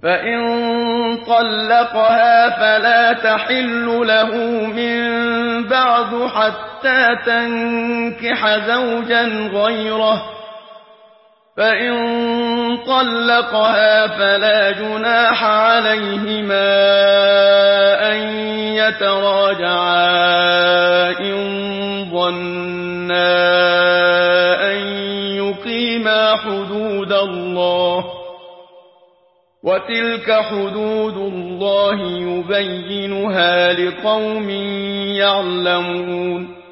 فإن طلقها فلا تحل له من بعد حتى تنكح زوجا غيره، فإن طلقها فلا جناح عليهما أن يتراجعا إن ظنا أن يقيما حدود الله، وتلك حدود الله يبينها لقوم يعلمون.